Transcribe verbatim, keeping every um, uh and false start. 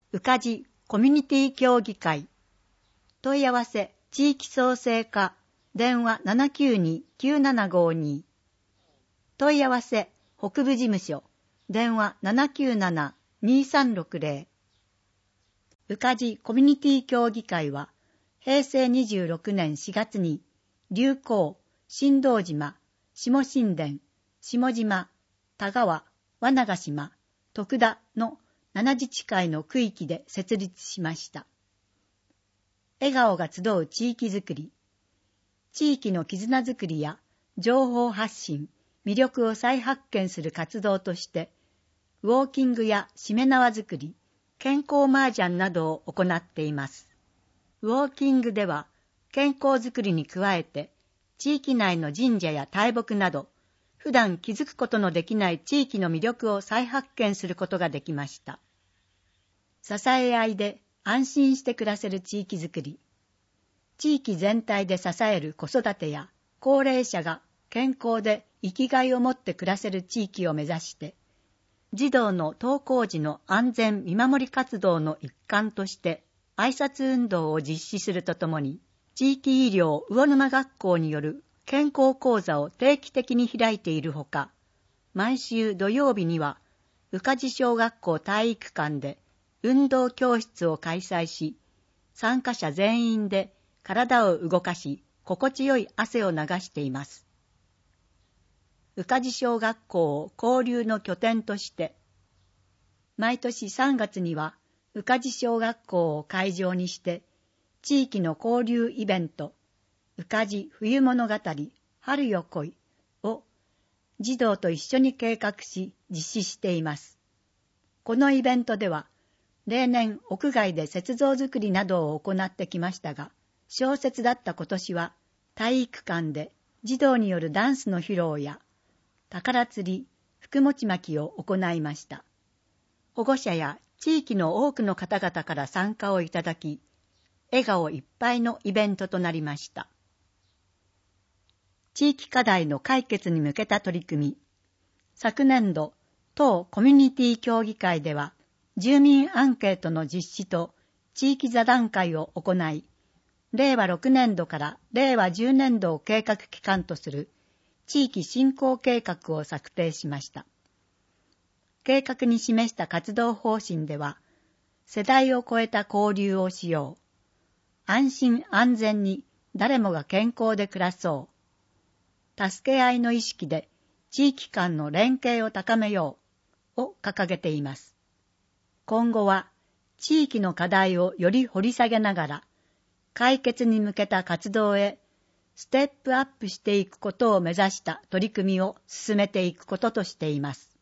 宇梶コミュニティ協議会。問い合わせ地域創生課電話 ななきゅうに きゅうななごに。問い合わせ北部事務所電話 ななきゅうなな にさんろくぜろ。宇梶コミュニティ協議会はへいせいにじゅうろくねんしがつに竜光、新道島、下新田、下島、田川、和長島、徳田のなな自治会の区域で設立しました。笑顔が集う地域づくり、地域の絆づくりや情報発信、魅力を再発見する活動として、ウォーキングやしめ縄づくり、健康麻雀などを行っています。ウォーキングでは健康づくりに加えて、地域内の神社や大木など、普段気づくことのできない地域の魅力を再発見することができました。支え合いで安心して暮らせる地域づくり、地域全体で支える子育てや高齢者が健康で生きがいを持って暮らせる地域を目指して、児童の登校時の安全見守り活動の一環として挨拶運動を実施するとともに、地域医療魚沼学校による健康講座を定期的に開いているほか、毎週土曜日には宇梶小学校体育館で運動教室を開催し、参加者全員で体を動かし、心地よい汗を流しています。宇梶小学校を交流の拠点として、毎年さんがつには宇梶小学校を会場にして、地域の交流イベント、宇梶冬物語、春よ来いを児童と一緒に計画し実施しています。このイベントでは、例年屋外で雪像作りなどを行ってきましたが、小雪だった今年は体育館で児童によるダンスの披露や宝釣り、福餅巻きを行いました。保護者や地域の多くの方々から参加をいただき、笑顔いっぱいのイベントとなりました。地域課題の解決に向けた取り組み、昨年度、当コミュニティ協議会では、住民アンケートの実施と地域座談会を行い、れいわろくねんどかられいわじゅうねんどを計画期間とする地域振興計画を策定しました。計画に示した活動方針では、世代を超えた交流をしよう、安心安全に誰もが健康で暮らそう、助け合いの意識で地域間の連携を高めようを掲げています。今後は地域の課題をより掘り下げながら、解決に向けた活動へステップアップしていくことを目指した取り組みを進めていくこととしています。